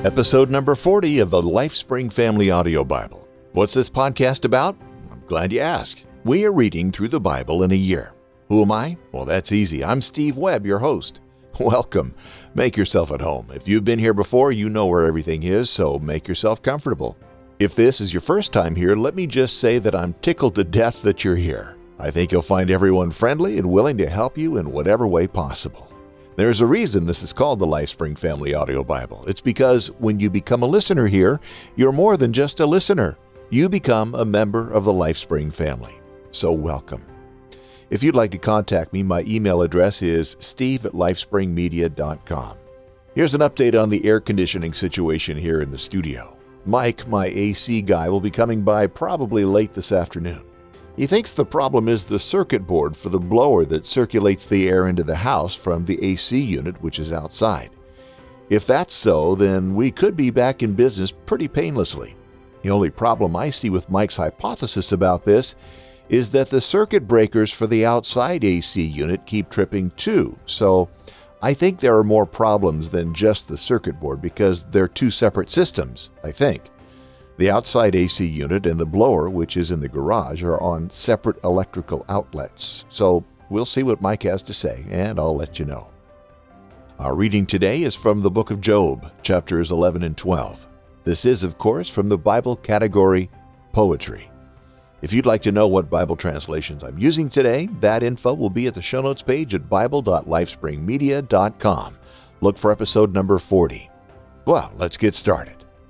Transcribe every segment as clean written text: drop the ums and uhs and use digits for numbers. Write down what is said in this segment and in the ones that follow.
Episode number 40 of the LifeSpring Family Audio Bible. What's this podcast about? I'm glad you asked. We are reading through the Bible in a year. Who am I? Well, that's easy. I'm Steve Webb, your host. Welcome. Make yourself at home. If you've been here before, you know where everything is, so make yourself comfortable. If this is your first time here, let me just say that I'm tickled to death that you're here. I think you'll find everyone friendly and willing to help you in whatever way possible. There's a reason this is called the LifeSpring Family Audio Bible. It's because when you become a listener here, you're more than just a listener. You become a member of the LifeSpring family. So welcome. If you'd like to contact me, my email address is steve@lifespringmedia.com. Here's an update on the air conditioning situation here in the studio. Mike, my AC guy, will be coming by probably late this afternoon. He thinks the problem is the circuit board for the blower that circulates the air into the house from the AC unit, which is outside. If that's so, then we could be back in business pretty painlessly. The only problem I see with Mike's hypothesis about this is that the circuit breakers for the outside AC unit keep tripping too. So I think there are more problems than just the circuit board because they're two separate systems, I think. The outside AC unit and the blower, which is in the garage, are on separate electrical outlets. So we'll see what Mike has to say, and I'll let you know. Our reading today is from the book of Job, chapters 11 and 12. This is, of course, from the Bible category Poetry. If you'd like to know what Bible translations I'm using today, that info will be at the show notes page at bible.lifespringmedia.com. Look for episode number 40. Well, let's get started.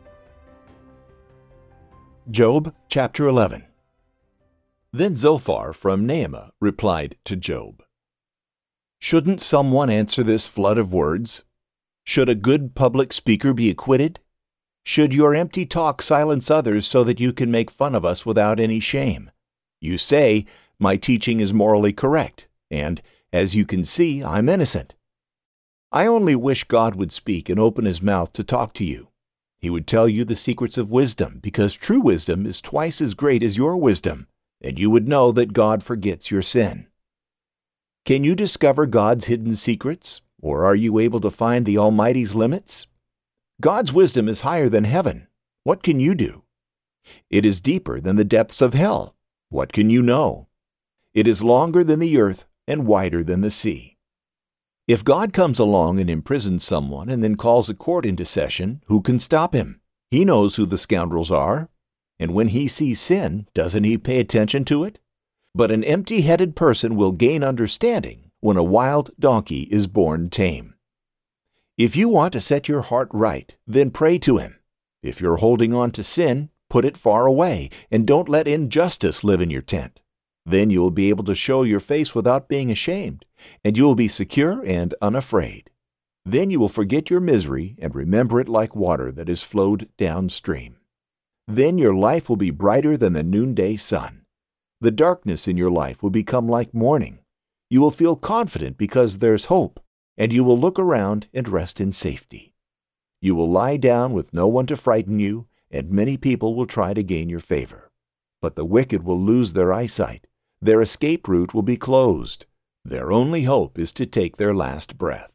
Job chapter 11. Then Zophar from Naamah replied to Job, "Shouldn't someone answer this flood of words? Should a good public speaker be acquitted? Should your empty talk silence others so that you can make fun of us without any shame? You say, my teaching is morally correct, and, as you can see, I'm innocent. I only wish God would speak and open his mouth to talk to you. He would tell you the secrets of wisdom, because true wisdom is twice as great as your wisdom, and you would know that God forgets your sin. Can you discover God's hidden secrets, or are you able to find the Almighty's limits? God's wisdom is higher than heaven. What can you do? It is deeper than the depths of hell. What can you know? It is longer than the earth and wider than the sea. If God comes along and imprisons someone and then calls a court into session, who can stop him? He knows who the scoundrels are. And when he sees sin, doesn't he pay attention to it? But an empty-headed person will gain understanding when a wild donkey is born tame. If you want to set your heart right, then pray to him. If you're holding on to sin, put it far away, and don't let injustice live in your tent. Then you will be able to show your face without being ashamed, and you will be secure and unafraid. Then you will forget your misery and remember it like water that has flowed downstream. Then your life will be brighter than the noonday sun. The darkness in your life will become like morning. You will feel confident because there's hope, and you will look around and rest in safety. You will lie down with no one to frighten you, and many people will try to gain your favor. But the wicked will lose their eyesight. Their escape route will be closed. Their only hope is to take their last breath.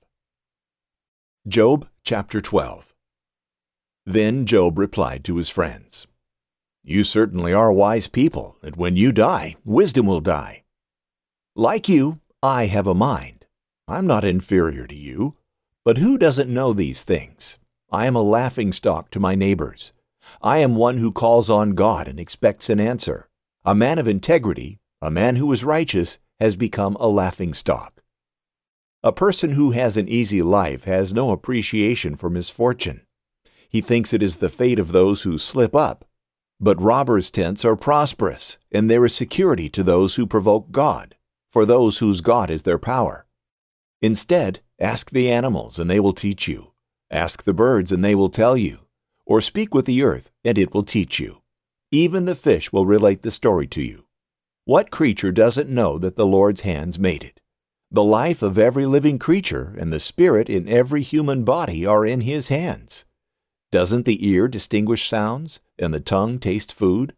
Job chapter 12. Then Job replied to his friends, "You certainly are wise people, and when you die, wisdom will die. Like you, I have a mind. I'm not inferior to you. But who doesn't know these things? I am a laughingstock to my neighbors. I am one who calls on God and expects an answer. A man of integrity, a man who is righteous, has become a laughingstock. A person who has an easy life has no appreciation for misfortune. He thinks it is the fate of those who slip up. But robbers' tents are prosperous, and there is security to those who provoke God, for those whose God is their power. Instead, ask the animals, and they will teach you. Ask the birds, and they will tell you. Or speak with the earth, and it will teach you. Even the fish will relate the story to you. What creature doesn't know that the Lord's hands made it? The life of every living creature and the spirit in every human body are in his hands. Doesn't the ear distinguish sounds, and the tongue taste food?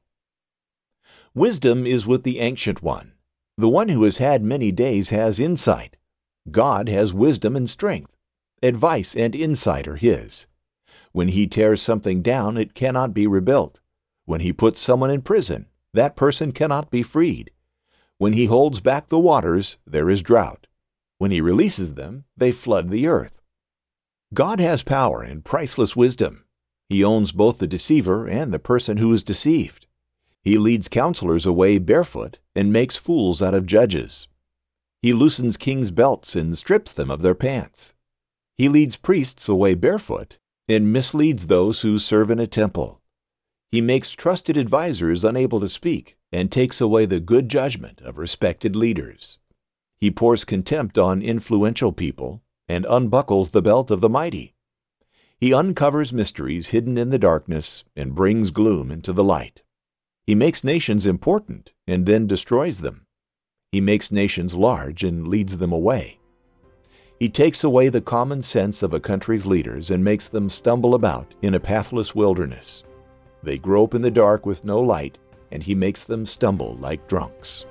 Wisdom is with the Ancient One. The one who has had many days has insight. God has wisdom and strength. Advice and insight are his. When he tears something down, it cannot be rebuilt. When he puts someone in prison, that person cannot be freed. When he holds back the waters, there is drought. When he releases them, they flood the earth. God has power and priceless wisdom. He owns both the deceiver and the person who is deceived. He leads counselors away barefoot and makes fools out of judges. He loosens kings' belts and strips them of their pants. He leads priests away barefoot and misleads those who serve in a temple. He makes trusted advisers unable to speak and takes away the good judgment of respected leaders. He pours contempt on influential people and unbuckles the belt of the mighty. He uncovers mysteries hidden in the darkness and brings gloom into the light. He makes nations important and then destroys them. He makes nations large and leads them away. He takes away the common sense of a country's leaders and makes them stumble about in a pathless wilderness. They grope in the dark with no light, and he makes them stumble like drunks.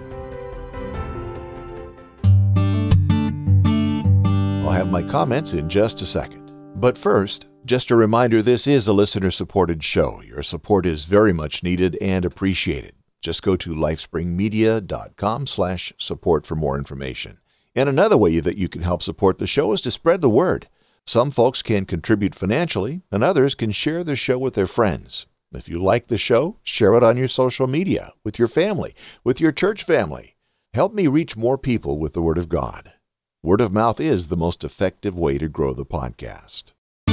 I'll have my comments in just a second. But first, just a reminder, this is a listener-supported show. Your support is very much needed and appreciated. Just go to lifespringmedia.com/support for more information. And another way that you can help support the show is to spread the word. Some folks can contribute financially, and others can share the show with their friends. If you like the show, share it on your social media, with your family, with your church family. Help me reach more people with the Word of God. Word of mouth is the most effective way to grow the podcast.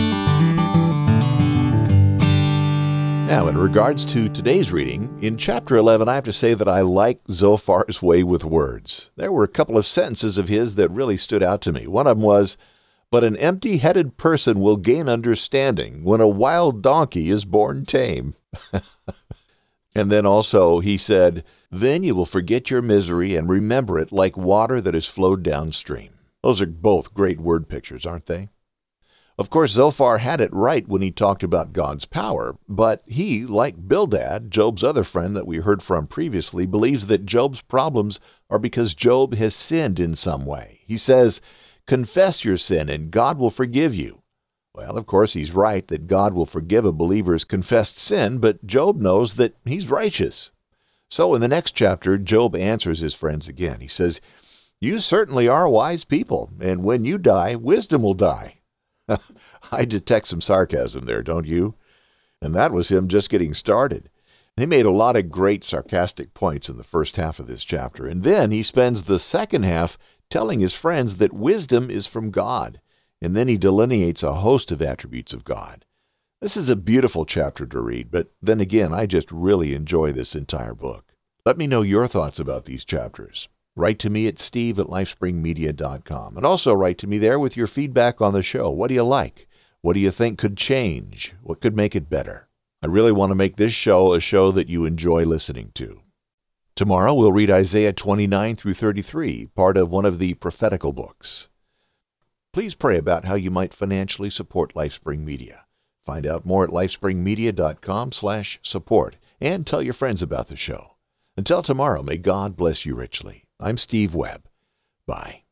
Now, in regards to today's reading, in chapter 11, I have to say that I like Zophar's way with words. There were a couple of sentences of his that really stood out to me. One of them was, "But an empty-headed person will gain understanding when a wild donkey is born tame." And then also he said, "Then you will forget your misery and remember it like water that has flowed downstream." Those are both great word pictures, aren't they? Of course, Zophar had it right when he talked about God's power, but he, like Bildad, Job's other friend that we heard from previously, believes that Job's problems are because Job has sinned in some way. He says, "Confess your sin and God will forgive you." Well, of course, he's right that God will forgive a believer's confessed sin, but Job knows that he's righteous. So in the next chapter, Job answers his friends again. He says, "You certainly are wise people, and when you die, wisdom will die." I detect some sarcasm there, don't you? And that was him just getting started. He made a lot of great sarcastic points in the first half of this chapter, and then he spends the second half telling his friends that wisdom is from God, and then he delineates a host of attributes of God. This is a beautiful chapter to read, but then again, I just really enjoy this entire book. Let me know your thoughts about these chapters. Write to me at steve@lifespringmedia.com, and also write to me there with your feedback on the show. What do you like? What do you think could change? What could make it better? I really want to make this show a show that you enjoy listening to. Tomorrow we'll read Isaiah 29 through 33, part of one of the prophetical books. Please pray about how you might financially support LifeSpring Media. Find out more at lifespringmedia.com/support, and tell your friends about the show. Until tomorrow, may God bless you richly. I'm Steve Webb. Bye.